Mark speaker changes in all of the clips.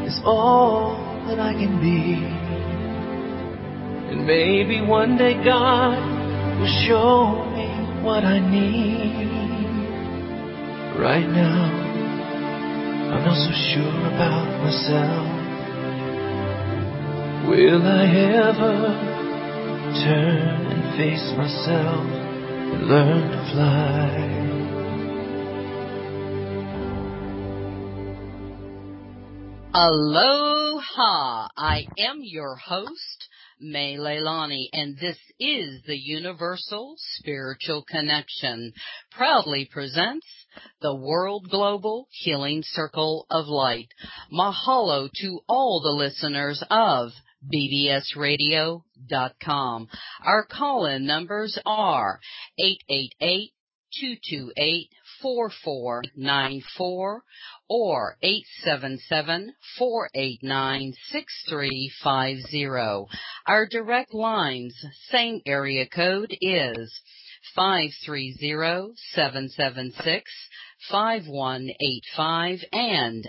Speaker 1: is all that I can be. And maybe one day God will show me what I need. Right now, I'm not so sure about myself. Will I ever turn and face myself and learn to fly?
Speaker 2: Aloha! I am your host, May Leilani, and this is the Universal Spiritual Connection. Proudly presents the World Global Healing Circle of Light. Mahalo to all the listeners of bbsradio.com. Our call-in numbers are 888-228-4494 or 877-489-6350. Our direct lines, same area code, is 530-776-5185 and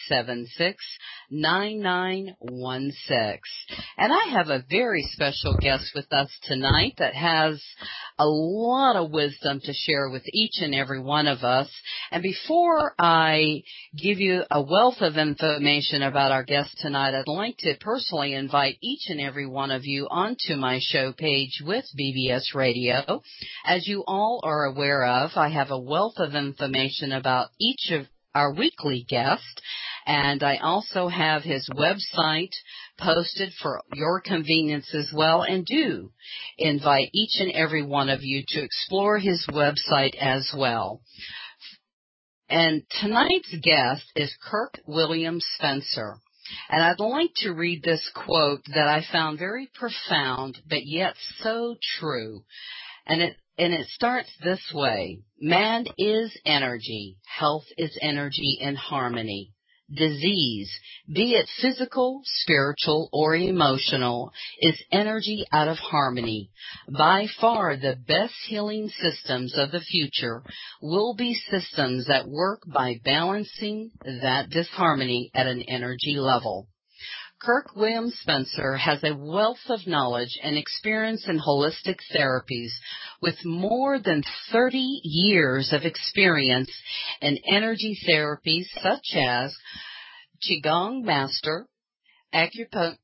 Speaker 2: 876-9916. And I have a very special guest with us tonight that has a lot of wisdom to share with each and every one of us. And before I give you a wealth of information about our guest tonight, I'd like to personally invite each and every one of you onto my show page with BBS Radio. As you all are aware of, I have a wealth of information about each of our weekly guests, and I also have his website posted for your convenience as well, and do invite each and every one of you to explore his website as well. And tonight's guest is Kirk William Spencer. And I'd like to read this quote that I found very profound, but yet so true. And it starts this way: man is energy. Health is energy in harmony. Disease, be it physical, spiritual, or emotional, is energy out of harmony. By far the best healing systems of the future will be systems that work by balancing that disharmony at an energy level. Kirk William Spencer has a wealth of knowledge and experience in holistic therapies with more than 30 years of experience in energy therapies such as Qigong Master, acupuncture,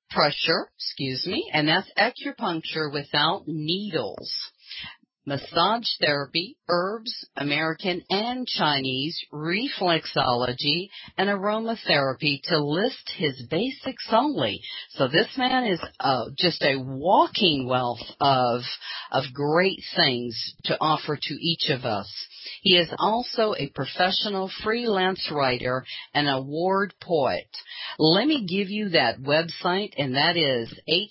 Speaker 2: and that's acupuncture without needles, massage therapy, herbs, American and Chinese, reflexology, and aromatherapy, to list his basics only. So this man is just a walking wealth of great things to offer to each of us. He is also a professional freelance writer and award poet. Let me give you that website, and that is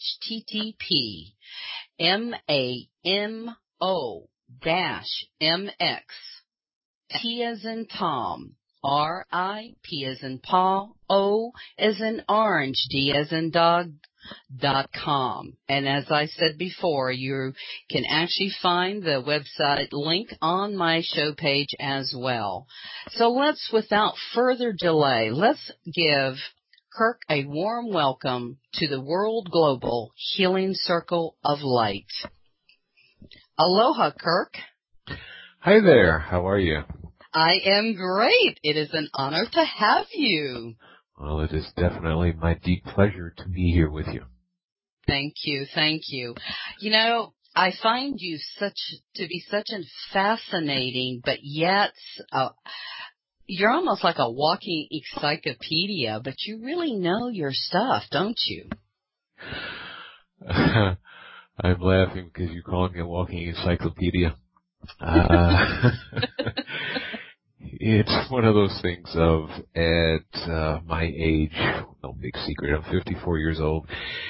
Speaker 2: http://MAMO-MX, T as in Tom, R-I-P as in Paul, O as in Orange, D as in Dog, .com. And as I said before, you can actually find the website link on my show page as well. So let's, without further delay, let's give Kirk a warm welcome to the World Global Healing Circle of Light. Aloha, Kirk.
Speaker 3: Hi there. How are you?
Speaker 2: I am great. It is an honor to have you.
Speaker 3: Well, it is definitely my deep pleasure to be here with you.
Speaker 2: Thank you. Thank you. You know, I find you to be such a fascinating, but yet you're almost like a walking encyclopedia, but you really know your stuff, don't you?
Speaker 3: I'm laughing because you call me a walking encyclopedia. It's one of those things of, at my age, no big secret, I'm 54 years old.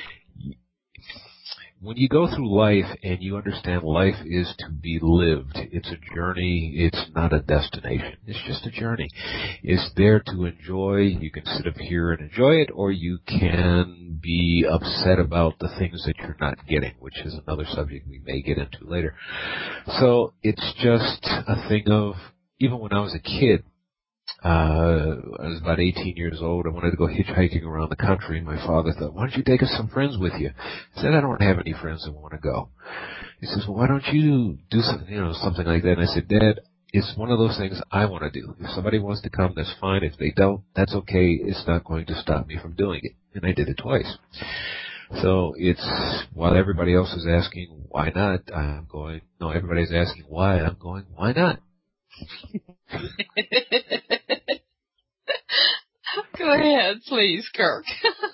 Speaker 3: When you go through life and you understand life is to be lived, it's a journey, it's not a destination, it's just a journey. It's there to enjoy. You can sit up here and enjoy it, or you can be upset about the things that you're not getting, which is another subject we may get into later. So it's just a thing of, even when I was a kid, I was about 18 years old. I wanted to go hitchhiking around the country. My father thought, why don't you take us some friends with you? I said, I don't have any friends that want to go. He says, well, why don't you do something, something like that? And I said, Dad, it's one of those things I want to do. If somebody wants to come, that's fine. If they don't, that's okay. It's not going to stop me from doing it. And I did it twice. So it's, while everybody else is asking, why not? I'm going, no, everybody's asking why. I'm going, why not?
Speaker 2: Go ahead, please, Kirk.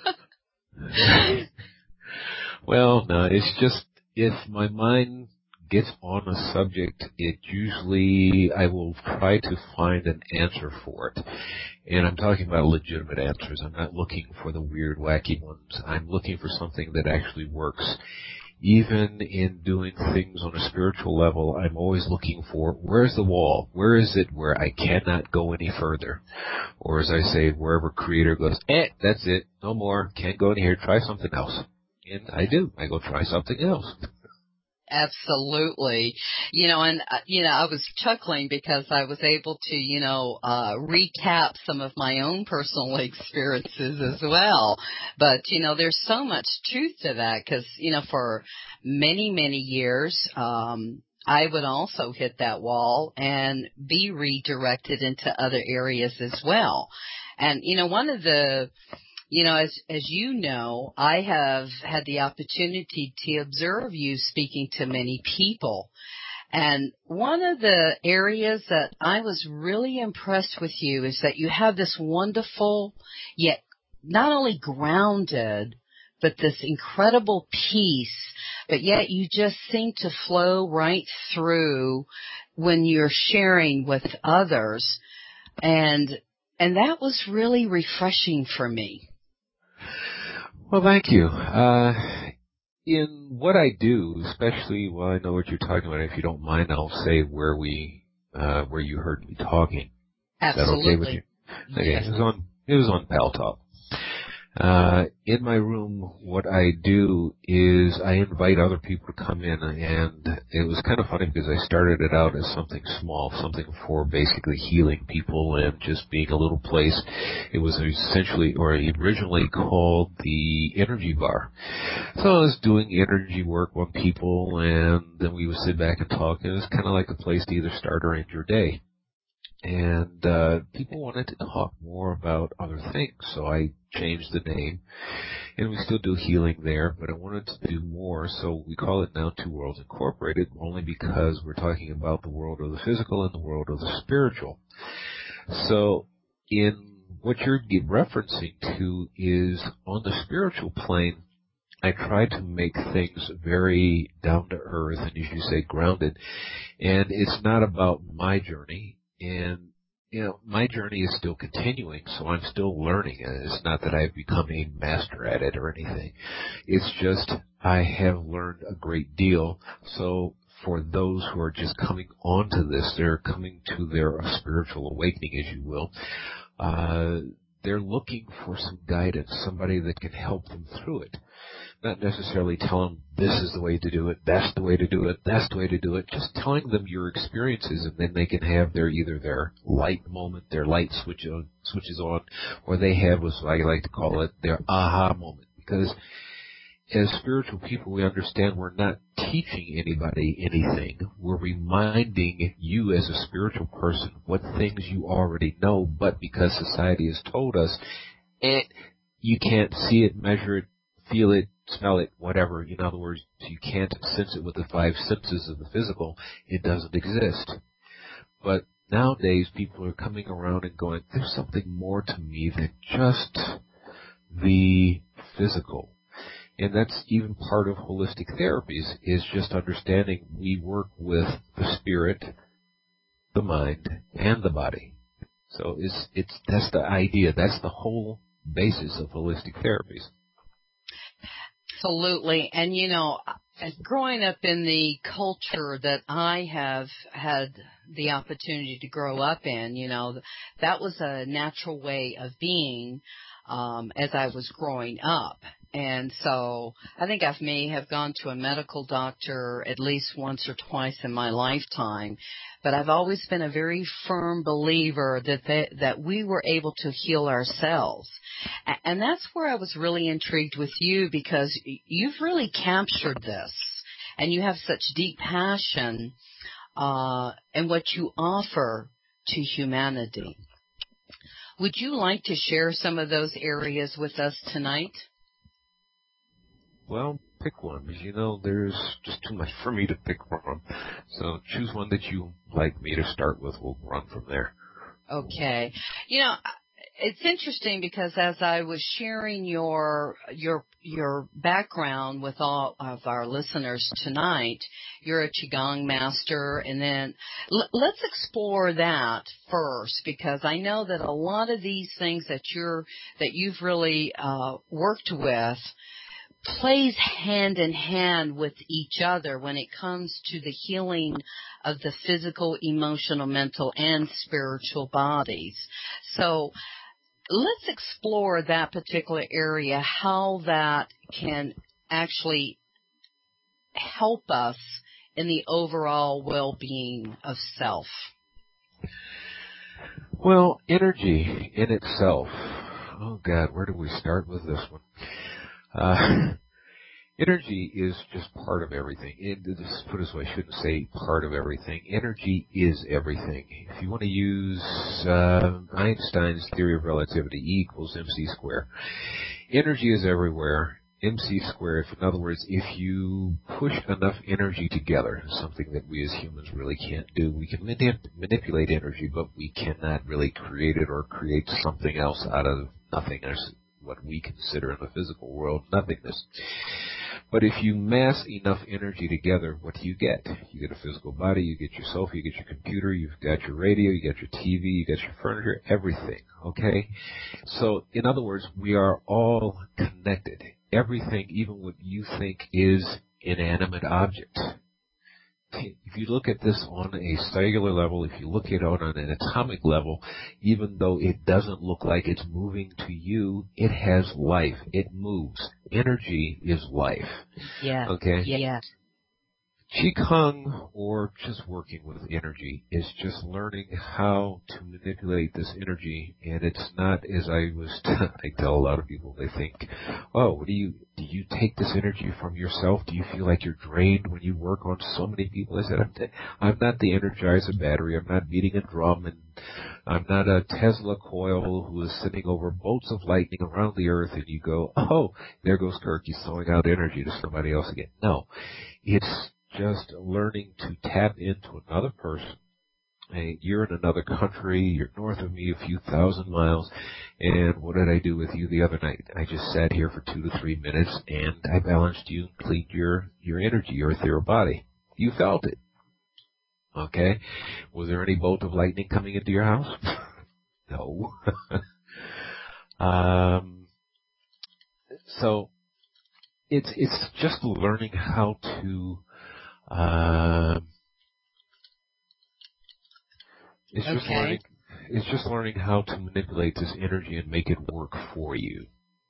Speaker 3: Well, no, it's just, if my mind gets on a subject, I will try to find an answer for it. And I'm talking about legitimate answers. I'm not looking for the weird, wacky ones. I'm looking for something that actually works. Even in doing things on a spiritual level, I'm always looking for, where's the wall? Where is it where I cannot go any further? Or as I say, wherever Creator goes, that's it, no more, can't go in here, try something else. And I do. I go try something else.
Speaker 2: Absolutely. I was chuckling because I was able to, recap some of my own personal experiences as well. But, there's so much truth to that because, for many, many years, I would also hit that wall and be redirected into other areas as well. And, one of the as you know, I have had the opportunity to observe you speaking to many people. And one of the areas that I was really impressed with you is that you have this wonderful, yet not only grounded, but this incredible peace, but yet you just seem to flow right through when you're sharing with others. And that was really refreshing for me.
Speaker 3: Well, thank you. In what I do, especially, I know what you're talking about. If you don't mind, I'll say where you heard me talking.
Speaker 2: Absolutely.
Speaker 3: Is that okay with you? Okay.
Speaker 2: Yes.
Speaker 3: It was on Pal Talk. In my room, what I do is I invite other people to come in, and it was kind of funny because I started it out as something small, something for basically healing people and just being a little place. It was originally called the Energy Bar. So I was doing energy work on people, and then we would sit back and talk. It was kind of like a place to either start or end your day. And people wanted to talk more about other things, so I changed the name, and we still do healing there, but I wanted to do more, so we call it now Two Worlds Incorporated, only because we're talking about the world of the physical and the world of the spiritual. So in what you're referencing to is on the spiritual plane, I try to make things very down to earth and, as you say, grounded, and it's not about my journey. And, my journey is still continuing, so I'm still learning. It's not that I've become a master at it or anything. It's just I have learned a great deal. So for those who are just coming onto this, they're coming to their spiritual awakening, as you will. They're looking for some guidance, somebody that can help them through it. Not necessarily tell them this is the way to do it, that's the way to do it, that's the way to do it. Just telling them your experiences, and then they can have either their light moment, their light switches on, or they have what I like to call it their aha moment. Because as spiritual people, we understand we're not teaching anybody anything. We're reminding you as a spiritual person what things you already know, but because society has told us, you can't see it, measure it, feel it, smell it, whatever. In other words, you can't sense it with the five senses of the physical. It doesn't exist. But nowadays, people are coming around and going, there's something more to me than just the physical. And that's even part of holistic therapies, is just understanding we work with the spirit, the mind, and the body. So that's the idea. That's the whole basis of holistic therapies.
Speaker 2: Absolutely. And, growing up in the culture that I have had the opportunity to grow up in, that was a natural way of being as I was growing up. And so I think I may have gone to a medical doctor at least once or twice in my lifetime, but I've always been a very firm believer that we were able to heal ourselves. And that's where I was really intrigued with you, because you've really captured this and you have such deep passion in what you offer to humanity. Would you like to share some of those areas with us tonight?
Speaker 3: Well, pick one, because there's just too much for me to pick from. So choose one that you like me to start with. We'll run from there.
Speaker 2: Okay. It's interesting because as I was sharing your background with all of our listeners tonight, you're a Qigong master, and then let's explore that first, because I know that a lot of these things that you've really worked with plays hand in hand with each other when it comes to the healing of the physical, emotional, mental, and spiritual bodies. So let's explore that particular area, how that can actually help us in the overall well-being of self.
Speaker 3: Well, energy in itself. Oh, God, where do we start with this one? Energy is just part of everything. Just put it this way, I shouldn't say part of everything. Energy is everything. If you want to use Einstein's theory of relativity, E equals mc squared. Energy is everywhere. MC squared, in other words, if you push enough energy together, something that we as humans really can't do, we can manipulate energy, but we cannot really create it or create something else out of nothing. There's what we consider in the physical world nothingness. But if you mass enough energy together, what do you get? You get a physical body, you get your sofa, you get your computer, you've got your radio, you got your TV, you got your furniture, everything, okay? So, in other words, we are all connected. Everything, even what you think is inanimate object. If you look at this on a cellular level, if you look at it on an atomic level, even though it doesn't look like it's moving to you, it has life. It moves. Energy is life.
Speaker 2: Yeah.
Speaker 3: Okay?
Speaker 2: Yeah.
Speaker 3: Qigong, or just working with energy, is just learning how to manipulate this energy, and it's not, as I tell a lot of people, they think, oh, do you take this energy from yourself? Do you feel like you're drained when you work on so many people? I said, I'm not the Energizer battery, I'm not beating a drum, and I'm not a Tesla coil who is sending over bolts of lightning around the earth, and you go, oh, there goes Kirk, he's throwing out energy to somebody else again. No, it's just learning to tap into another person. Hey, you're in another country, you're north of me a few thousand miles, and what did I do with you the other night? I just sat here for 2 to 3 minutes, and I balanced you and cleaned your energy, your ethereal body. You felt it. Okay? Was there any bolt of lightning coming into your house? No. So, it's just learning how to It's just learning how to manipulate this energy and make it work for you.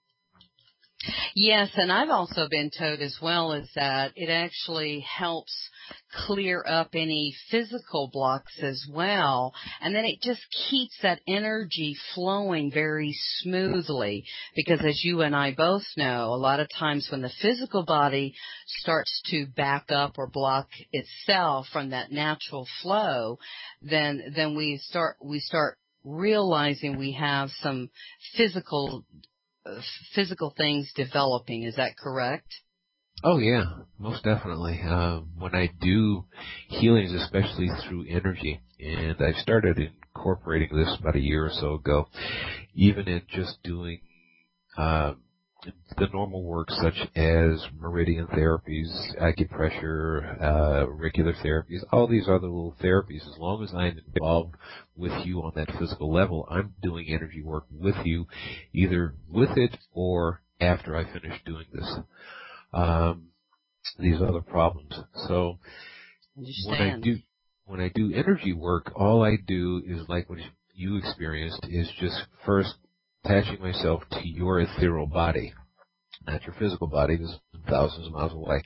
Speaker 2: Yes, and I've also been told as well is that it actually helps clear up any physical blocks as well, and then it just keeps that energy flowing very smoothly, because as you and I both know, a lot of times when the physical body starts to back up or block itself from that natural flow, then we start realizing we have some physical things developing. Is that correct?
Speaker 3: Oh, yeah, most definitely. When I do healings, especially through energy, and I started incorporating this about a year or so ago, even in just doing the normal work such as meridian therapies, acupressure, regular therapies, all these other little therapies, as long as I'm involved with you on that physical level, I'm doing energy work with you, either with it or after I finish doing this. These other problems. So when I do energy work, all I do is like what you experienced, is just first attaching myself to your ethereal body. not your physical body. This is thousands of miles away.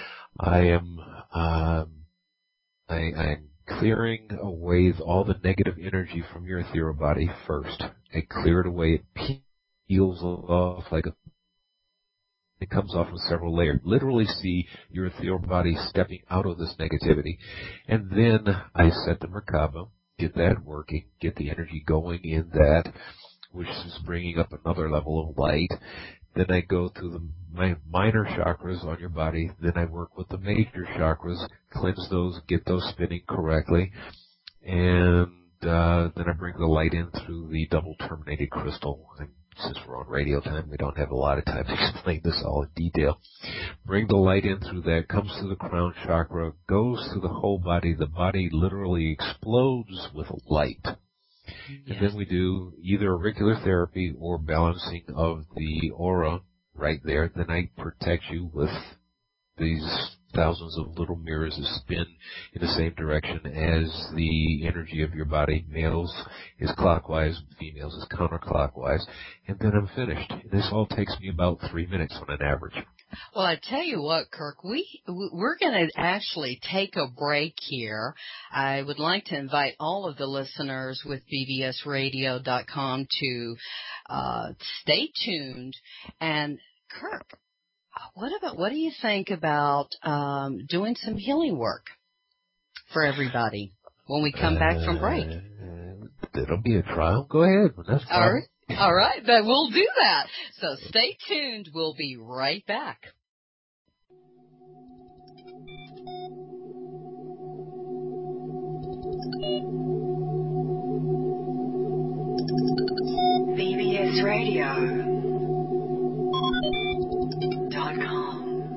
Speaker 3: I'm clearing away all the negative energy from your ethereal body first. I clear it away. It peels off it comes off in several layers. Literally see your ethereal body stepping out of this negativity. And then I set the Merkaba, get that working, get the energy going in that, which is bringing up another level of light. Then I go through my minor chakras on your body. Then I work with the major chakras, cleanse those, get those spinning correctly. And then I bring the light in through the double terminated crystal. And since we're on radio time, we don't have a lot of time to explain this all in detail. Bring the light in through that, comes to the crown chakra, goes through the whole body. The body literally explodes with light. And then we do either auricular therapy or balancing of the aura right there. Then I protect you with these thousands of little mirrors that spin in the same direction as the energy of your body. Males is clockwise, females is counterclockwise. And then I'm finished. And this all takes me about 3 minutes on an average.
Speaker 2: Well, I tell you what, Kirk, we're going to actually take a break here. I would like to invite all of the listeners with bbsradio.com to stay tuned. And Kirk, what do you think about doing some healing work for everybody when we come back from break?
Speaker 3: It'll be a trial. Go ahead. That's fine.
Speaker 2: All right, then we'll do that. So stay tuned. We'll be right back. bbsradio.com.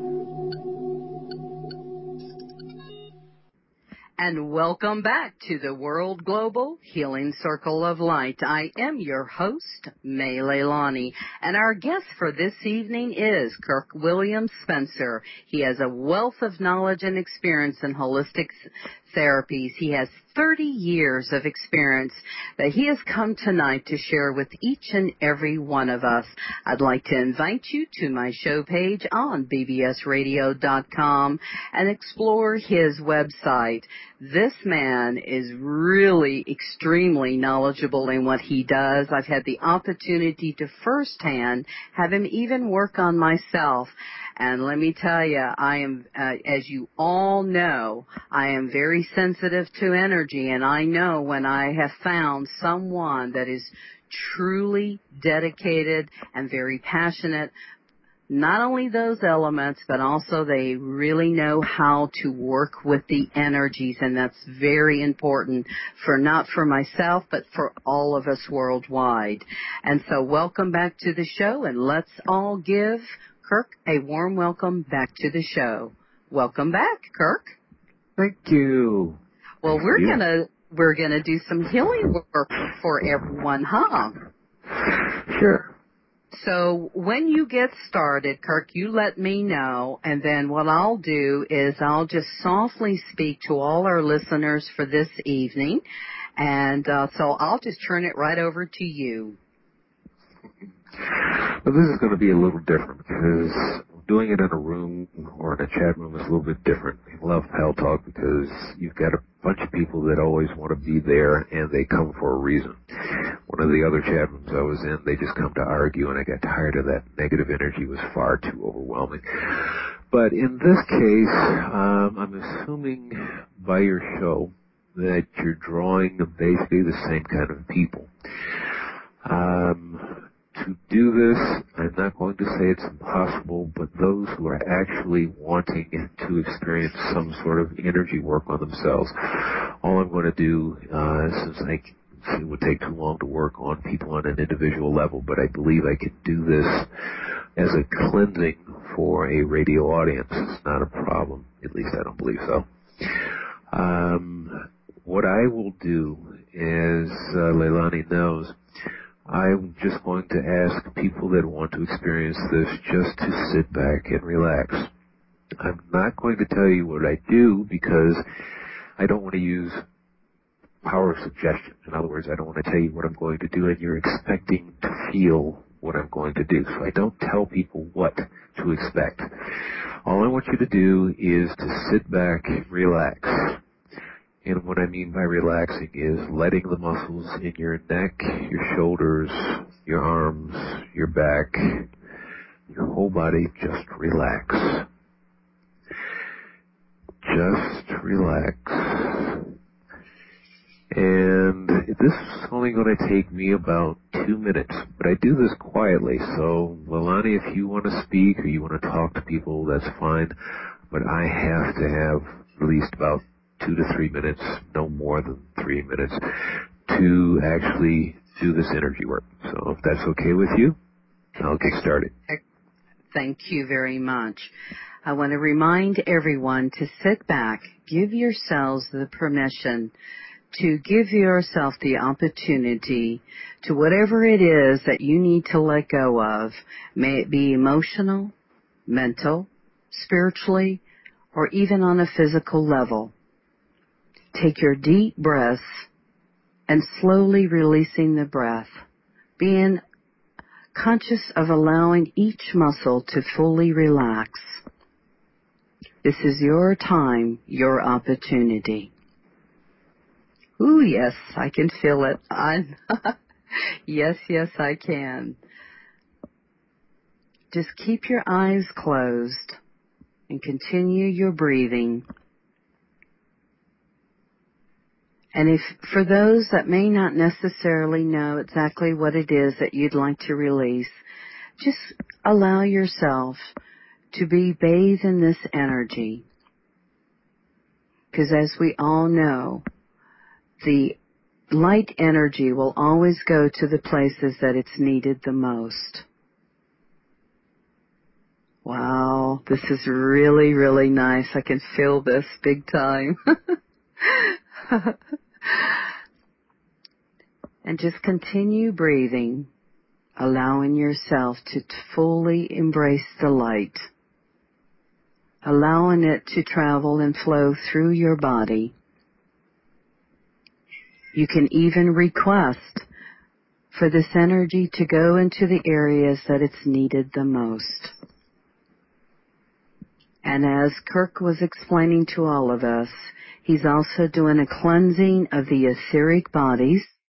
Speaker 2: And welcome back to the World Global Healing Circle of Light. I am your host, May Leilani, and our guest for this evening is Kirk William Spencer. He has a wealth of knowledge and experience in holistic therapies. He has 30 years of experience that he has come tonight to share with each and every one of us. I'd like to invite you to my show page on bbsradio.com and explore his website. This man is really extremely knowledgeable in what he does. I've had the opportunity to firsthand have him even work on myself. And let me tell you, I am, as you all know, I am very sensitive to energy, and I know when I have found someone that is truly dedicated and very passionate, not only those elements, but also they really know how to work with the energies, and that's very important for not for myself, but for all of us worldwide. And so welcome back to the show, and let's all give Kirk a warm welcome back to the show. Welcome back, Kirk.
Speaker 3: Thank you.
Speaker 2: Well, we're gonna do some healing work for everyone, huh?
Speaker 3: Sure.
Speaker 2: So when you get started, Kirk, you let me know, and then what I'll do is I'll just softly speak to all our listeners for this evening, and so I'll just turn it right over to you.
Speaker 3: Well, this is going to be a little different because doing it in a room or in a chat room is a little bit different. I love Pal Talk because you've got a bunch of people that always want to be there, and they come for a reason. One of the other chat rooms I was in, they just come to argue, and I got tired of that. Negative energy was far too overwhelming. But in this case, I'm assuming by your show that you're drawing basically the same kind of people. To do this, I'm not going to say it's impossible, but those who are actually wanting to experience some sort of energy work on themselves, all I'm going to do, since it would take too long to work on people on an individual level, but I believe I could do this as a cleansing for a radio audience. It's not a problem. At least I don't believe so. What I will do, as Leilani knows, I'm just going to ask people that want to experience this just to sit back and relax. I'm not going to tell you what I do because I don't want to use power of suggestion. In other words, I don't want to tell you what I'm going to do and you're expecting to feel what I'm going to do. So I don't tell people what to expect. All I want you to do is to sit back, relax. And what I mean by relaxing is letting the muscles in your neck, your shoulders, your arms, your back, your whole body just relax. Just relax. And this is only going to take me about 2 minutes, but I do this quietly. So, Leilani, if you want to speak or you want to talk to people, that's fine. But I have to have at least about 2 to 3 minutes, no more than 3 minutes, to actually do this energy work. So if that's okay with you, I'll get started.
Speaker 2: Thank you very much. I want to remind everyone to sit back, give yourselves the permission to give yourself the opportunity to whatever it is that you need to let go of, may it be emotional, mental, spiritually, or even on a physical level. Take your deep breaths and slowly releasing the breath, being conscious of allowing each muscle to fully relax. This is your time, your opportunity. Ooh, yes, I can feel it. Yes, I can. Just keep your eyes closed and continue your breathing. And if, for those that may not necessarily know exactly what it is that you'd like to release, just allow yourself to be bathed in this energy. Because as we all know, the light energy will always go to the places that it's needed the most. Wow, this is really, really nice. I can feel this big time. And just continue breathing, allowing yourself to fully embrace the light, allowing it to travel and flow through your body. You can even request for this energy to go into the areas that it's needed the most. And as Kirk was explaining to all of us, he's also doing a cleansing of the etheric bodies.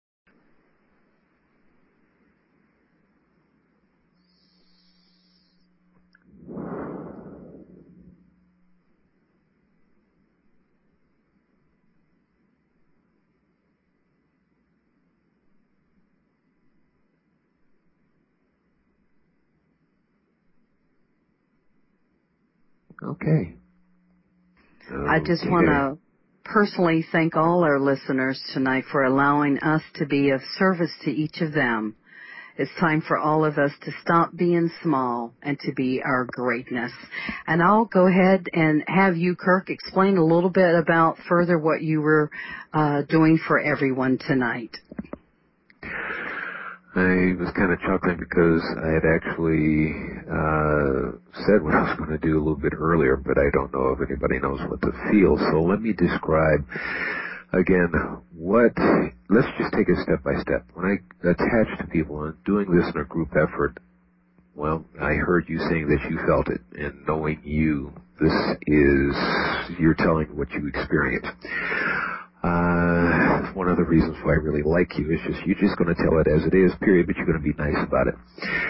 Speaker 3: Okay.
Speaker 2: I just want to personally thank all our listeners tonight for allowing us to be of service to each of them. It's time for all of us to stop being small and to be our greatness. And I'll go ahead and have you, Kirk, explain a little bit about further what you were doing for everyone tonight.
Speaker 3: I was kind of chuckling because I had actually said what I was going to do a little bit earlier, but I don't know if anybody knows what to feel. So let me describe again let's just take it step by step. When I attach to people and doing this in a group effort, well, I heard you saying that you felt it, and knowing you, you're telling what you experienced. One of the reasons why I really like you is you're just going to tell it as it is, period, but you're going to be nice about it.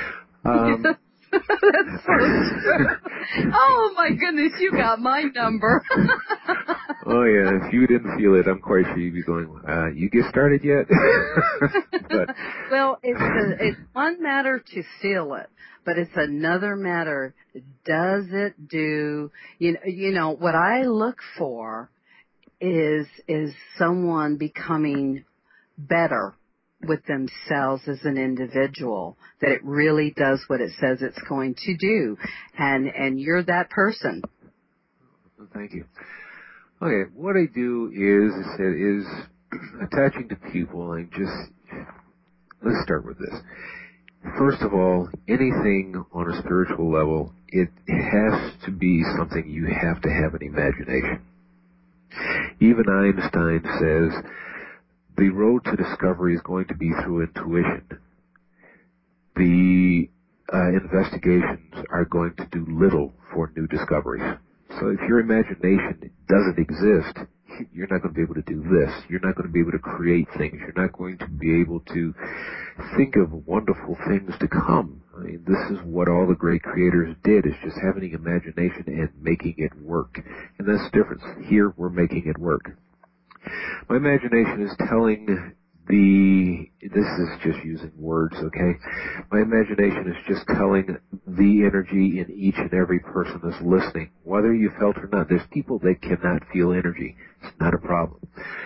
Speaker 2: That's so true. Oh my goodness, you got my number.
Speaker 3: Oh yeah, if you didn't feel it, I'm quite sure you'd be going, you get started yet? But,
Speaker 2: well, it's one matter to feel it, but it's another matter, does it do, you know, what I look for is someone becoming better with themselves as an individual, that it really does what it says it's going to do. And you're that person.
Speaker 3: Thank you. Okay, what I do is attaching to people. Let's start with this. First of all, anything on a spiritual level, it has to be something you have to have an imagination. Even Einstein says the road to discovery is going to be through intuition. the investigations are going to do little for new discoveries. So if your imagination doesn't exist, you're not going to be able to do this. You're not going to be able to create things. You're not going to be able to think of wonderful things to come. I mean, this is what all the great creators did, is just having imagination and making it work. And that's the difference. Here, we're making it work. My imagination is telling this is just using words, okay? My imagination is just telling the energy in each and every person that's listening, whether you felt or not. There's people that cannot feel energy. It's not a problem.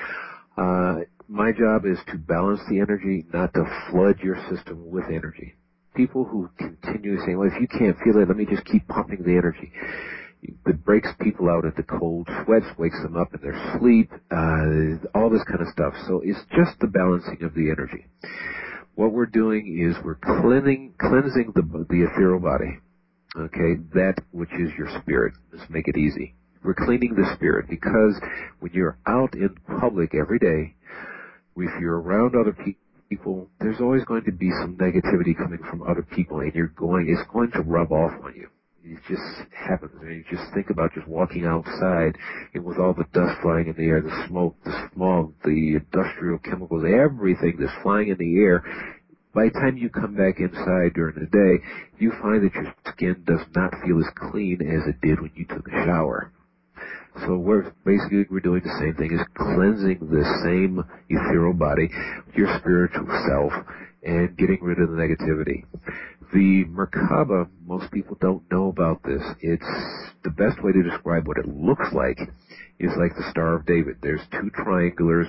Speaker 3: My job is to balance the energy, not to flood your system with energy. People who continue saying, well, if you can't feel it, let me just keep pumping the energy. It breaks people out into cold sweats, wakes them up in their sleep, all this kind of stuff. So it's just the balancing of the energy. What we're doing is we're cleansing the ethereal body, okay, that which is your spirit. Let's make it easy. We're cleaning the spirit, because when you're out in public every day, if you're around other people, there's always going to be some negativity coming from other people, and it's going to rub off on you. It just happens. I mean, you just think about just walking outside, and with all the dust flying in the air, the smoke, the smog, the industrial chemicals, everything that's flying in the air. By the time you come back inside during the day, you find that your skin does not feel as clean as it did when you took a shower. So we're doing the same thing, is cleansing the same ethereal body, your spiritual self, and getting rid of the negativity. The Merkaba, most people don't know about this. It's the best way to describe what it looks like is like the Star of David. There's two triangles,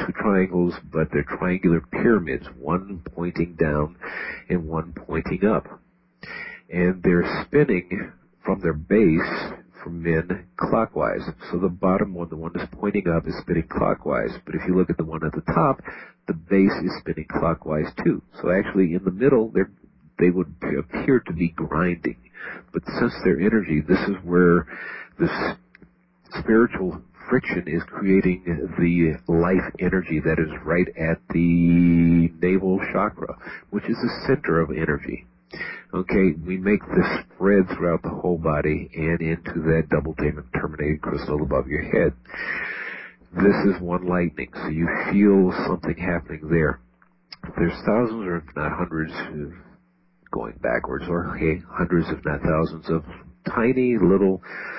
Speaker 3: but they're triangular pyramids, one pointing down and one pointing up. And they're spinning from their base for men clockwise. So the bottom one, the one that's pointing up, is spinning clockwise. But if you look at the one at the top, the base is spinning clockwise too. So actually in the middle, they would appear to be grinding. But since they're energy, this is where this spiritual friction is creating the life energy that is right at the navel chakra, which is the center of energy. Okay, we make this spread throughout the whole body and into that double terminated crystal above your head. This is one lightning, so you feel something happening there. There's thousands, or if not hundreds, going backwards, or hundreds if not thousands of tiny little,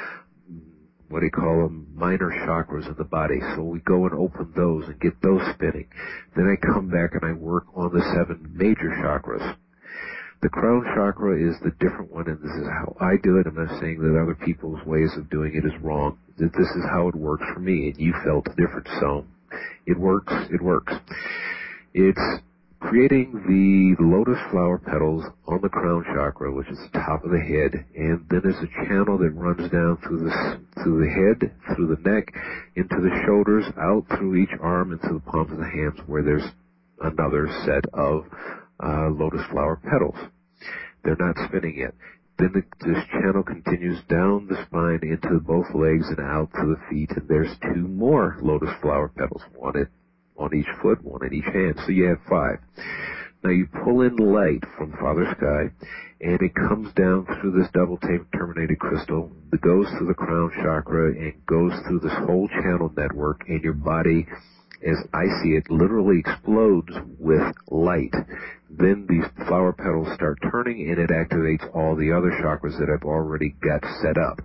Speaker 3: minor chakras in the body. So we go and open those and get those spinning. Then I come back and I work on the 7 major chakras. The crown chakra is the different one, and this is how I do it. I'm not saying that other people's ways of doing it is wrong. That this is how it works for me, and you felt different. So it works. It works. It's creating the lotus flower petals on the crown chakra, which is the top of the head, and then there's a channel that runs down through the head, through the neck, into the shoulders, out through each arm, into the palms of the hands, where there's another set of lotus flower petals. They're not spinning yet. Then this channel continues down the spine into both legs and out to the feet, and there's 2 more lotus flower petals, one on each foot, one in each hand. So you have 5. Now you pull in light from Father Sky, and it comes down through this double terminated crystal. It goes through the crown chakra and goes through this whole channel network, and your body, as I see it, literally explodes with light. Then these flower petals start turning, and it activates all the other chakras that I've already got set up.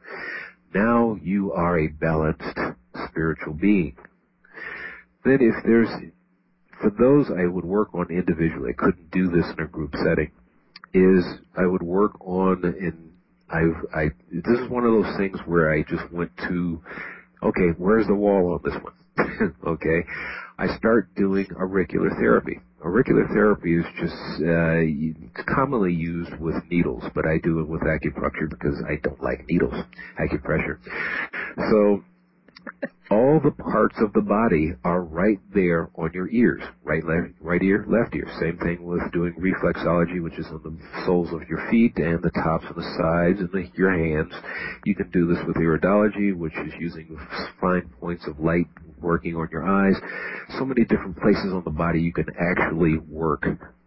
Speaker 3: Now you are a balanced spiritual being. Then for those I would work on individually, I couldn't do this in a group setting, is I would work on, and this is one of those things where I just went to, okay, where's the wall on this one? Okay, I start doing auricular therapy. Auricular therapy is just commonly used with needles, but I do it with acupuncture because I don't like needles, acupressure. So all the parts of the body are right there on your ears, right ear, left ear. Same thing with doing reflexology, which is on the soles of your feet and the tops and the sides and your hands. You can do this with iridology, which is using fine points of light working on your eyes. So many different places on the body you can actually work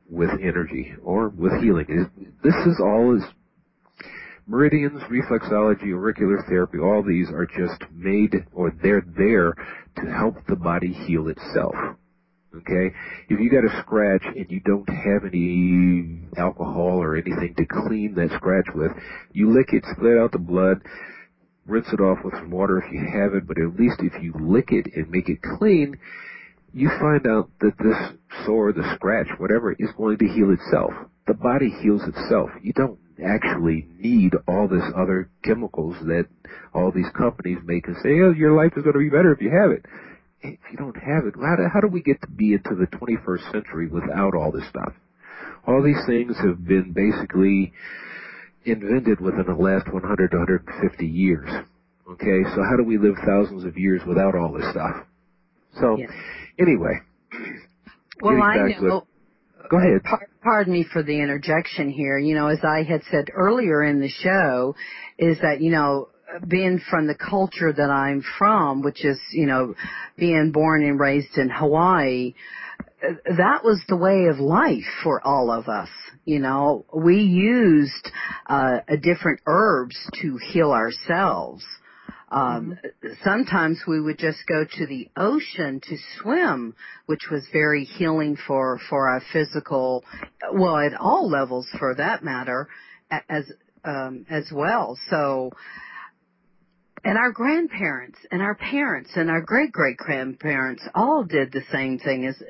Speaker 3: with energy or with healing. This is all is meridians, reflexology, auricular therapy, all these are just made, or they're there to help the body heal itself. Okay? If you got a scratch and you don't have any alcohol or anything to clean that scratch with, you lick it, split out the blood, rinse it off with some water if you have it, but at least if you lick it and make it clean, you find out that this sore, the scratch, whatever, is going to heal itself. The body heals itself. You don't actually need all this other chemicals that all these companies make and say, oh, your life is going to be better if you have it. If you don't have it, how do we get to be into the 21st century without all this stuff? All these things have been basically invented within the last 100 to 150 years. Okay, so how do we live thousands of years without all this stuff? So, anyway.
Speaker 4: Well, I know.
Speaker 3: Go ahead.
Speaker 4: Pardon me for the interjection here. You know, as I had said earlier in the show, is that, you know, being from the culture that I'm from, which is, you know, being born and raised in Hawaii, that was the way of life for all of us. You know, we used different herbs to heal ourselves. Sometimes we would just go to the ocean to swim, which was very healing for our physical, well, at all levels for that matter, as well. So, and our grandparents and our parents and our great-great-grandparents all did the same thing. As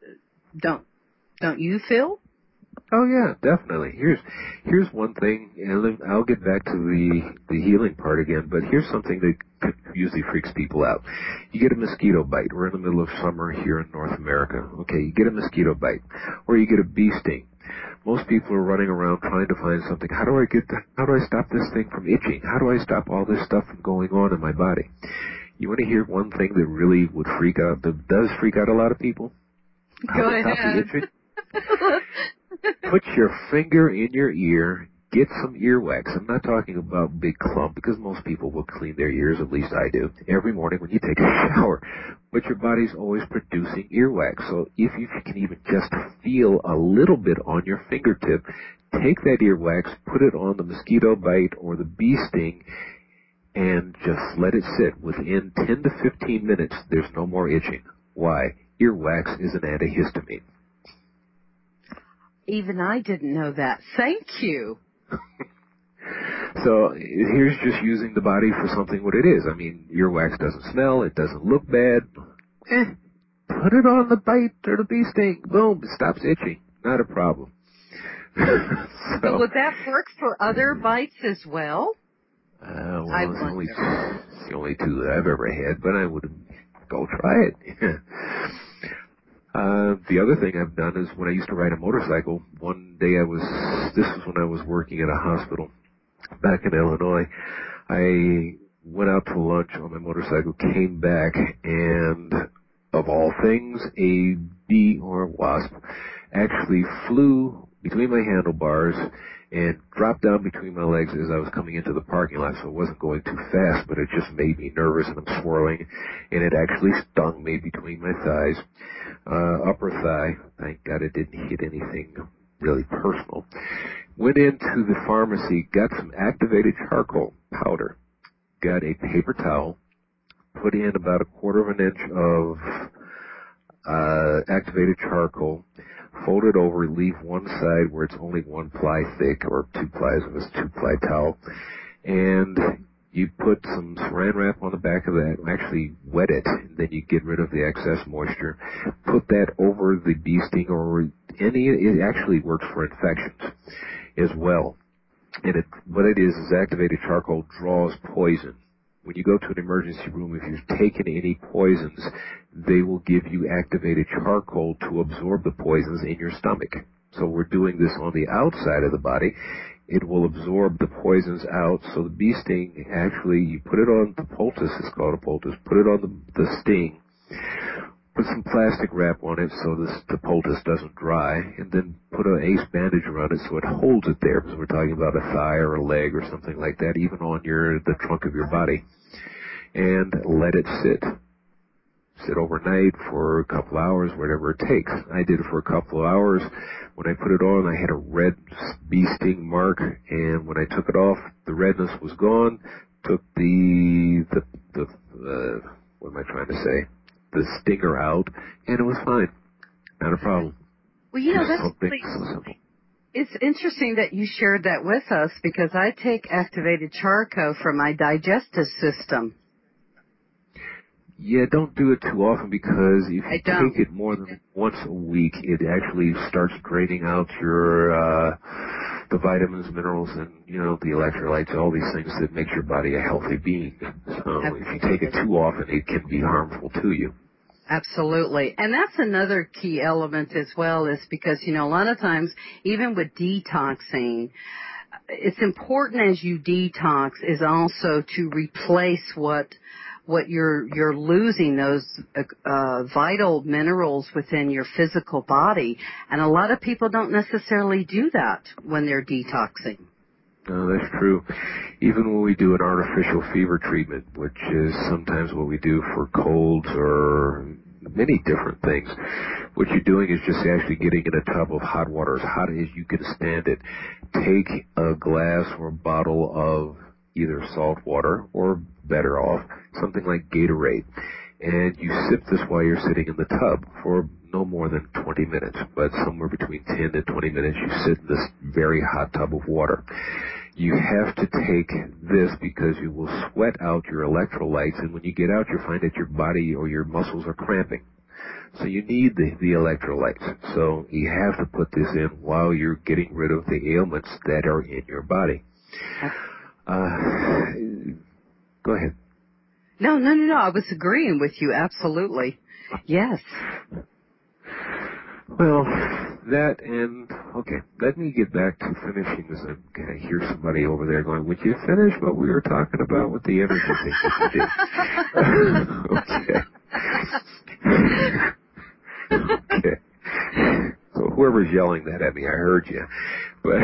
Speaker 4: don't you feel?
Speaker 3: Oh yeah, definitely. Here's one thing, and I'll get back to the healing part again, but here's something that usually freaks people out. You get a mosquito bite. We're in the middle of summer here in North America. Okay, you get a mosquito bite, or you get a bee sting. Most people are running around trying to find something. How do I stop this thing from itching? How do I stop all this stuff from going on in my body? You want to hear one thing that really would freak out, that does freak out a lot of people?
Speaker 4: Go ahead.
Speaker 3: Put your finger in your ear, get some earwax. I'm not talking about big clump, because most people will clean their ears, at least I do, every morning when you take a shower. But your body's always producing earwax. So if you can even just feel a little bit on your fingertip, take that earwax, put it on the mosquito bite or the bee sting, and just let it sit. Within 10 to 15 minutes, there's no more itching. Why? Earwax is an antihistamine.
Speaker 4: Even I didn't know that. Thank you.
Speaker 3: So here's just using the body for something what it is. I mean, earwax doesn't smell. It doesn't look bad. Put it on the bite or the bee sting. Boom, it stops itching. Not a problem.
Speaker 4: So would that work for other bites as well?
Speaker 3: Well, it's the only two that I've ever had, but I would go try it. The other thing I've done is when I used to ride a motorcycle, one day this was when I was working at a hospital back in Illinois. I went out to lunch on my motorcycle, came back, and of all things, a bee or a wasp actually flew between my handlebars and dropped down between my legs as I was coming into the parking lot. So it wasn't going too fast, but it just made me nervous, and I'm swirling, and it actually stung me between my thighs, upper thigh. Thank God it didn't hit anything really personal. Went into the pharmacy, got some activated charcoal powder, got a paper towel, put in about 1/4 inch of activated charcoal, fold it over, leave one side where it's only 1 ply thick, or 2 plies if it's a 2-ply towel, and you put some saran wrap on the back of that, actually wet it, and then you get rid of the excess moisture. Put that over the bee sting, or it actually works for infections as well. And what it is activated charcoal draws poison. When you go to an emergency room, if you've taken any poisons, they will give you activated charcoal to absorb the poisons in your stomach. So we're doing this on the outside of the body. It will absorb the poisons out. So the bee sting, actually, you put it on the poultice, it's called a poultice, put it on the sting, put some plastic wrap on it so the poultice doesn't dry, and then put an ace bandage around it so it holds it there, because we're talking about a thigh or a leg or something like that, even on the trunk of your body, and let it sit. sit overnight for a couple hours, whatever it takes. I did it for a couple of hours. When I put it on, I had a red bee sting mark, and when I took it off, the redness was gone. Took the what am I trying to say? The stinger out, and it was fine. Not a problem.
Speaker 4: Well, it's interesting that you shared that with us, because I take activated charcoal for my digestive system.
Speaker 3: Yeah, don't do it too often, because if you take it more than once a week, it actually starts draining out your the vitamins, minerals, and the electrolytes, all these things that make your body a healthy being. So if you take it too often, it can be harmful to you.
Speaker 4: Absolutely. And that's another key element as well, is because, a lot of times, even with detoxing, it's important as you detox is also to replace what you're losing, those vital minerals within your physical body. And a lot of people don't necessarily do that when they're detoxing.
Speaker 3: No, that's true. Even when we do an artificial fever treatment, which is sometimes what we do for colds or many different things, what you're doing is just actually getting in a tub of hot water, as hot as you can stand it. Take a glass or a bottle of either salt water, or better off, something like Gatorade, and you sip this while you're sitting in the tub for no more than 20 minutes, but somewhere between 10 and 20 minutes you sit in this very hot tub of water. You have to take this because you will sweat out your electrolytes, and when you get out, you find that your body or your muscles are cramping. So you need the electrolytes. So you have to put this in while you're getting rid of the ailments that are in your body. Go ahead.
Speaker 4: No. I was agreeing with you. Absolutely. Yes.
Speaker 3: Well, that and, okay, let me get back to finishing this. I hear somebody over there going, would you finish what we were talking about with the energy thing that you did? Okay. Okay. So whoever's yelling that at me, I heard you. But,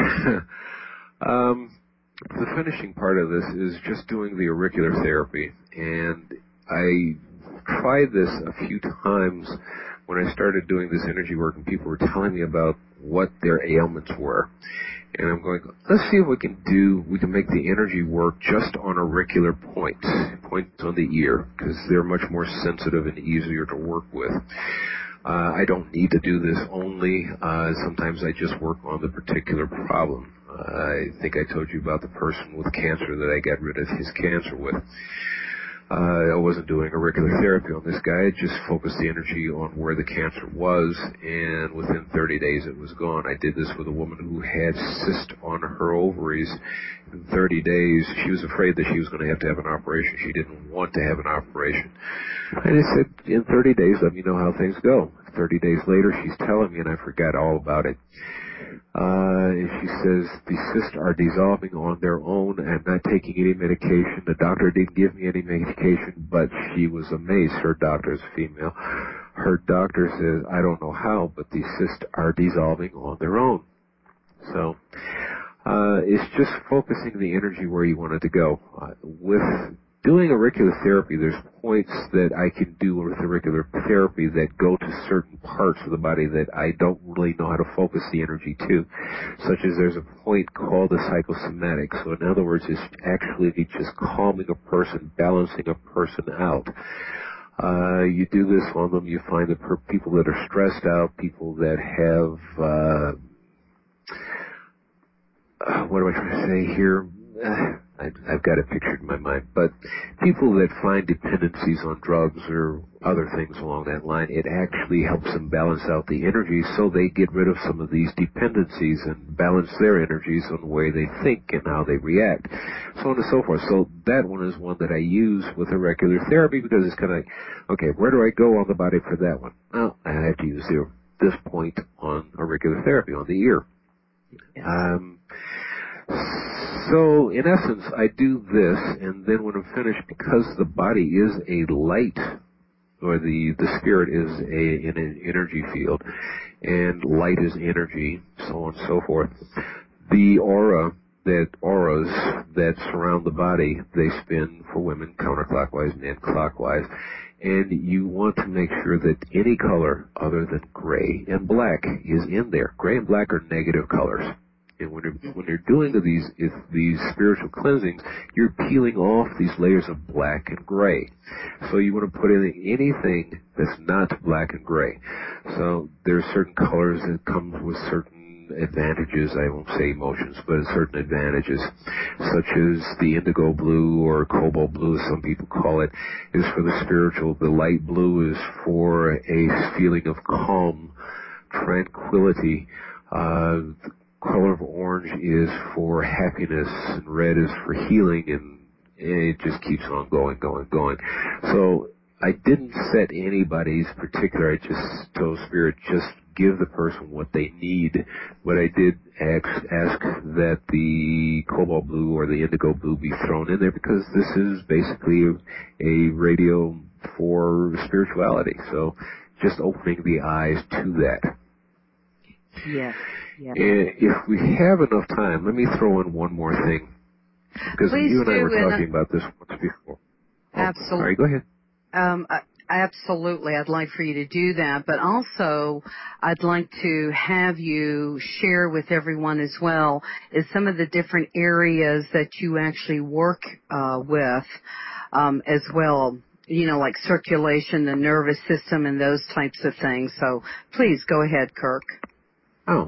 Speaker 3: the finishing part of this is just doing the auricular therapy, and I tried this a few times when I started doing this energy work, and people were telling me about what their ailments were. And I'm going, let's see if we can make the energy work just on auricular points on the ear, because they're much more sensitive and easier to work with. I don't need to do this only. Sometimes I just work on the particular problem. I think I told you about the person with cancer that I got rid of his cancer with. I wasn't doing auricular therapy on this guy. I just focused the energy on where the cancer was, and within 30 days it was gone. I did this with a woman who had cyst on her ovaries. In 30 days, she was afraid that she was going to have an operation. She didn't want to have an operation. And I said, in 30 days, let me know how things go. 30 days later, she's telling me, and I forgot all about it. She says the cysts are dissolving on their own. I'm not taking any medication. The doctor didn't give me any medication, but she was amazed. Her doctor is female. Her doctor says, I don't know how, but the cysts are dissolving on their own. So it's just focusing the energy where you want it to go. With doing auricular therapy, there's points that I can do with auricular therapy that go to certain parts of the body that I don't really know how to focus the energy to, such as there's a point called the psychosomatic. So in other words, it's actually just calming a person, balancing a person out. You do this on them, you find that people that are stressed out, people that have, what am I trying to say here? I've got it pictured in my mind, but people that find dependencies on drugs or other things along that line, it actually helps them balance out the energy so they get rid of some of these dependencies and balance their energies on the way they think and how they react, so on and so forth. So that one is one that I use with auricular therapy because it's kind of like, okay, where do I go on the body for that one? Well, I have to use this point on auricular therapy, on the ear. Yeah. So, in essence, I do this, and then when I'm finished, because the body is a light, or the spirit is in an energy field, and light is energy, so on and so forth, the aura that auras that surround the body, they spin for women counterclockwise, men clockwise. And you want to make sure that any color other than gray and black is in there. Gray and black are negative colors. And when you're doing these spiritual cleansings, you're peeling off these layers of black and gray. So you want to put in anything that's not black and gray. So there are certain colors that come with certain advantages. I won't say emotions, but certain advantages, such as the indigo blue or cobalt blue, as some people call it, is for the spiritual. The light blue is for a feeling of calm, tranquility. The color of orange is for happiness, and red is for healing, and it just keeps on going. So I didn't set anybody's particular. I just told Spirit, just give the person what they need. But I did ask that the cobalt blue or the indigo blue be thrown in there, because this is basically a radio for spirituality. So just opening the eyes to that.
Speaker 4: Yes. Yeah.
Speaker 3: If we have enough time, let me throw in one more thing, because you and I were talking about this once before.
Speaker 4: Absolutely.
Speaker 3: Sorry, go ahead.
Speaker 4: Absolutely. I'd like for you to do that, but also I'd like to have you share with everyone as well is some of the different areas that you actually work with as well, you know, like circulation, the nervous system, and those types of things. So please go ahead, Kirk.
Speaker 3: Oh.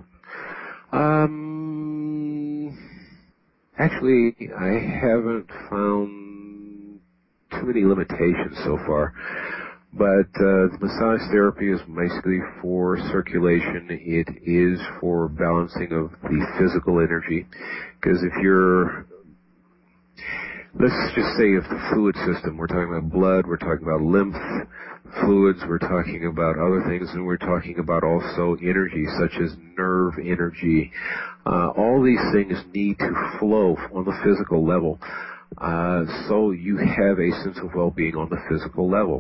Speaker 3: Actually, I haven't found too many limitations so far. But massage therapy is basically for circulation. It is for balancing of the physical energy. Because if you're, let's just say if the fluid system, we're talking about blood, we're talking about lymph fluids, we're talking about other things, and we're talking about also energy, such as nerve energy. All these things need to flow on the physical level. So you have a sense of well-being on the physical level.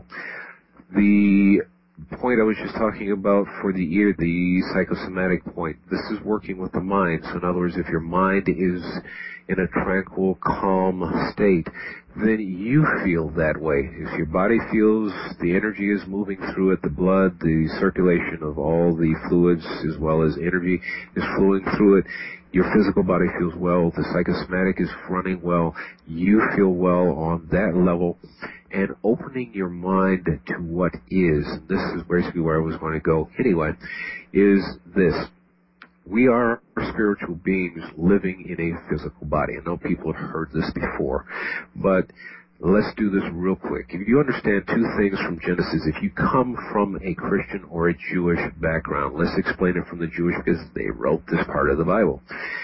Speaker 3: The point I was just talking about for the ear, the psychosomatic point, this is working with the mind. So in other words, if your mind is in a tranquil, calm state, then you feel that way. If your body feels the energy is moving through it, the blood, the circulation of all the fluids as well as energy is flowing through it, your physical body feels well, the psychosomatic is running well, you feel well on that level. And opening your mind to what is, and this is basically where I was going to go anyway, is this. We are spiritual beings living in a physical body. I know people have heard this before, but let's do this real quick. If you understand two things from Genesis, if you come from a Christian or a Jewish background, let's explain it from the Jewish, because they wrote this part of the Bible.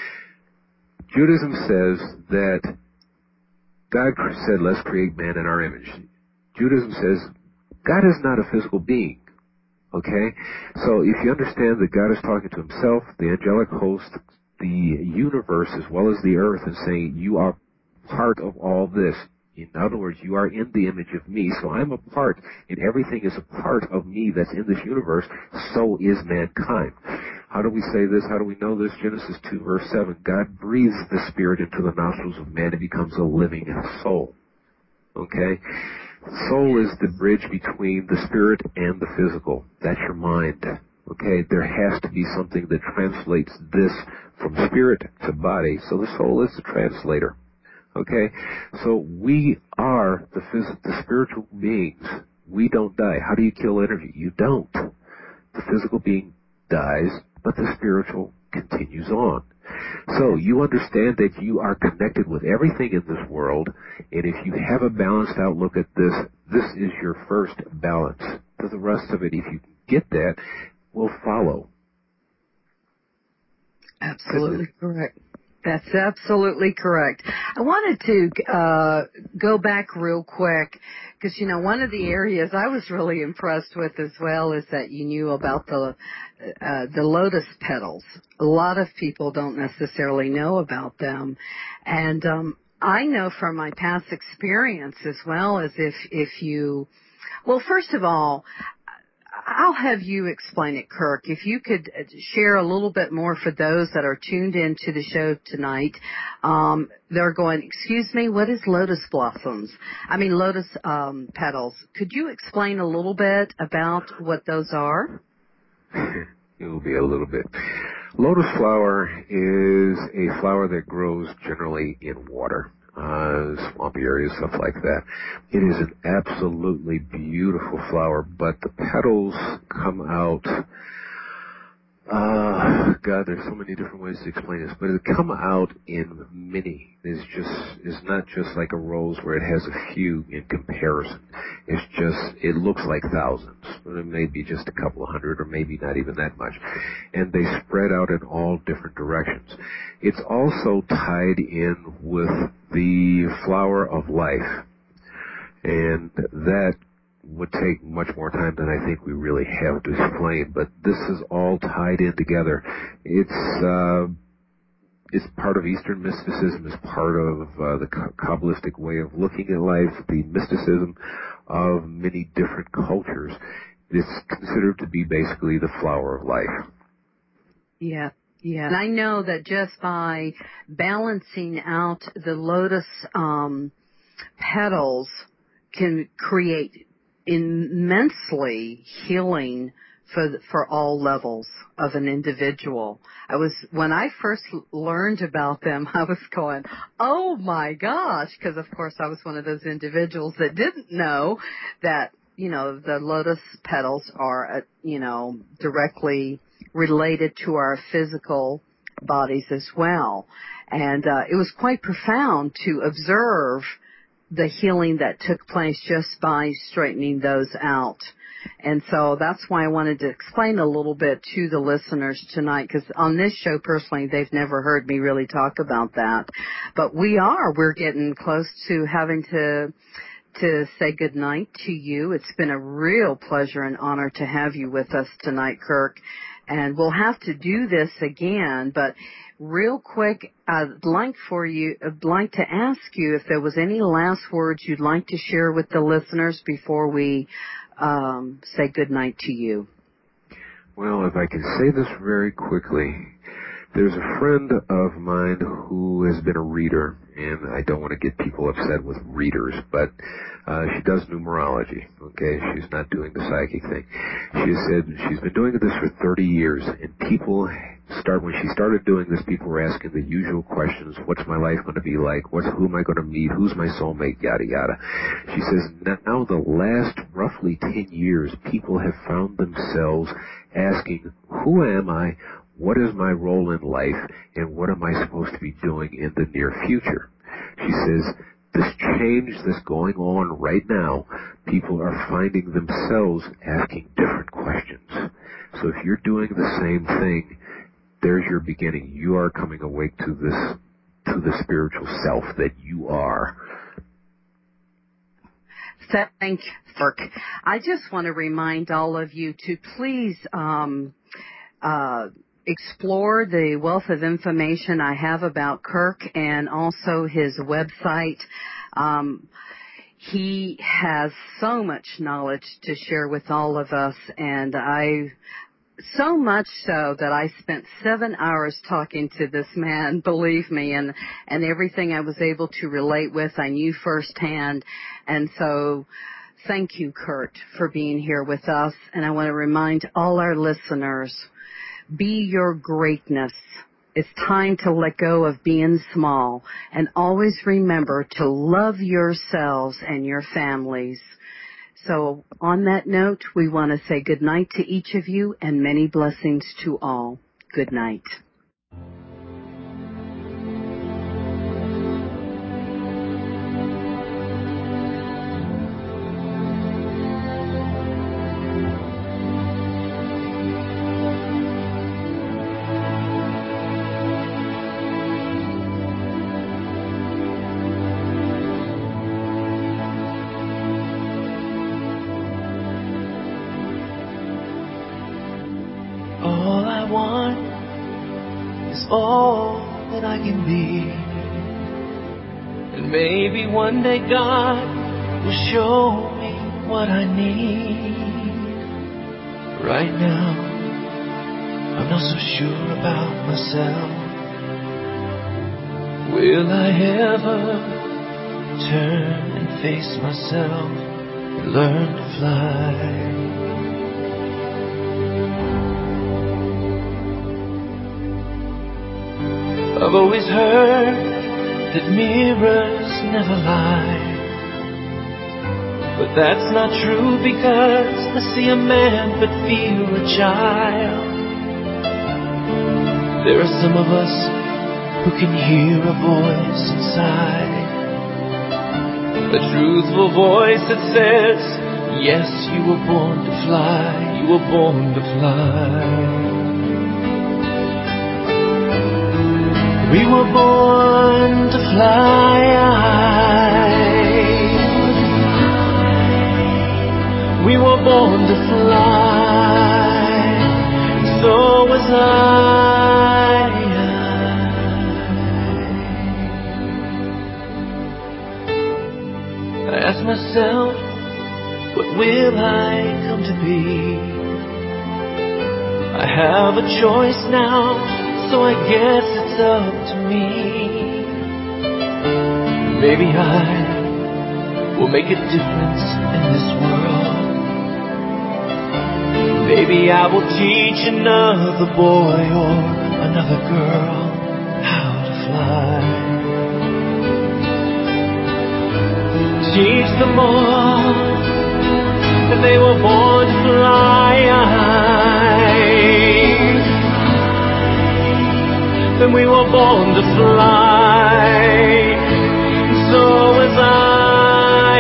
Speaker 3: Judaism says that God said, let's create man in our image. Judaism says, God is not a physical being. Okay? So if you understand that God is talking to himself, the angelic host, the universe, as well as the earth, and saying, you are part of all this. In other words, you are in the image of me, so I'm a part, and everything is a part of me that's in this universe, so is mankind. How do we say this? How do we know this? Genesis 2, verse 7. God breathes the Spirit into the nostrils of man and becomes a living soul. Okay? Soul is the bridge between the spirit and the physical. That's your mind. Okay? There has to be something that translates this from spirit to body, so the soul is the translator. Okay? So we are the spiritual beings. We don't die. How do you kill energy? You don't. The physical being dies, but the spiritual continues on. So you understand that you are connected with everything in this world, and if you have a balanced outlook at this, this is your first balance. For the rest of it, if you get that, will follow.
Speaker 4: Absolutely correct. That's absolutely correct. I wanted to go back real quick because, you know, one of the areas I was really impressed with as well is that you knew about the lotus petals. A lot of people don't necessarily know about them. And I know from my past experience as well as if you, well, first of all, I'll have you explain it, Kirk. If you could share a little bit more for those that are tuned into the show tonight. They're going, excuse me, what is lotus petals? Could you explain a little bit about what those are?
Speaker 3: It will be a little bit. Lotus flower is a flower that grows generally in water. Swampy areas, stuff like that. It is an absolutely beautiful flower, but the petals come out, God, there's so many different ways to explain this, but it come out in many. It's not just like a rose where it has a few in comparison. It looks like thousands, but it may be just a couple of hundred or maybe not even that much. And they spread out in all different directions. It's also tied in with the flower of life. And that would take much more time than I think we really have to explain, but this is all tied in together. It's part of Eastern mysticism, it's part of the Kabbalistic way of looking at life, the mysticism of many different cultures. It's considered to be basically the flower of life.
Speaker 4: Yeah. Yeah, and I know that just by balancing out the lotus petals can create immensely healing for all levels of an individual. When I first learned about them, I was going, oh my gosh, because of course I was one of those individuals that didn't know that, the lotus petals are, directly related to our physical bodies as well. And it was quite profound to observe the healing that took place just by straightening those out. And so that's why I wanted to explain a little bit to the listeners tonight, because on this show, personally, they've never heard me really talk about that. But we're getting close to having to say good night to you. It's been a real pleasure and honor to have you with us tonight, Kirk. And we'll have to do this again, but real quick, I'd like to ask you if there was any last words you'd like to share with the listeners before we say good night to you.
Speaker 3: Well, if I can say this very quickly, there's a friend of mine who has been a reader, and I don't want to get people upset with readers, but she does numerology, okay? She's not doing the psychic thing. She said she's been doing this for 30 years, and when she started doing this, people were asking the usual questions: what's my life going to be like? Who am I going to meet? Who's my soulmate? Yada, yada. She says now the last roughly 10 years, people have found themselves asking, who am I? What is my role in life, and what am I supposed to be doing in the near future? She says, this change that's going on right now, people are finding themselves asking different questions. So if you're doing the same thing, there's your beginning. You are coming awake to the spiritual self that you are.
Speaker 4: Thank you, Kirk. I just want to remind all of you to please explore the wealth of information I have about Kirk and also his website. He has so much knowledge to share with all of us, and so much so that I spent 7 hours talking to this man, believe me, and everything I was able to relate with, I knew firsthand. And so thank you, Kurt, for being here with us. And I want to remind all our listeners, be your greatness. It's time to let go of being small, and always remember to love yourselves and your families. So on that note, we want to say good night to each of you and many blessings to all. Good night.
Speaker 1: All I want is all that I can be. And maybe one day God will show me what I need. Right now, I'm not so sure about myself. Will I ever turn and face myself and learn to fly? I've always heard that mirrors never lie, but that's not true because I see a man but feel a child. There are some of us who can hear a voice inside, a truthful voice that says, yes, you were born to fly, you were born to fly. We were born to fly. We were born to fly. So was I. I ask myself, what will I come to be? I have a choice now, so I guess it's up to me. Maybe I will make a difference in this world. Maybe I will teach another boy or another girl how to fly. Teach them all that they were born to fly. Then we were born to fly. So was I.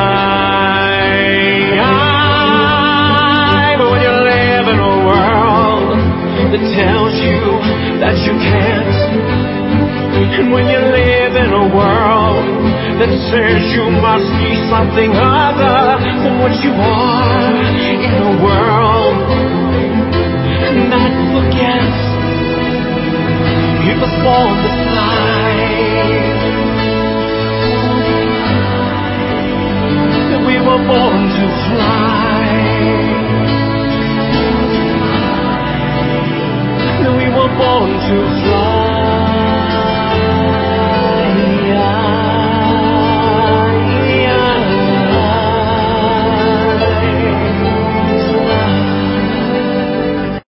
Speaker 1: But when you live in a world that tells you that you can't, and when you live in a world that says you must be something other than what you are, in a world that forgets you was born to fly, that we were born to fly, that we were born to fly.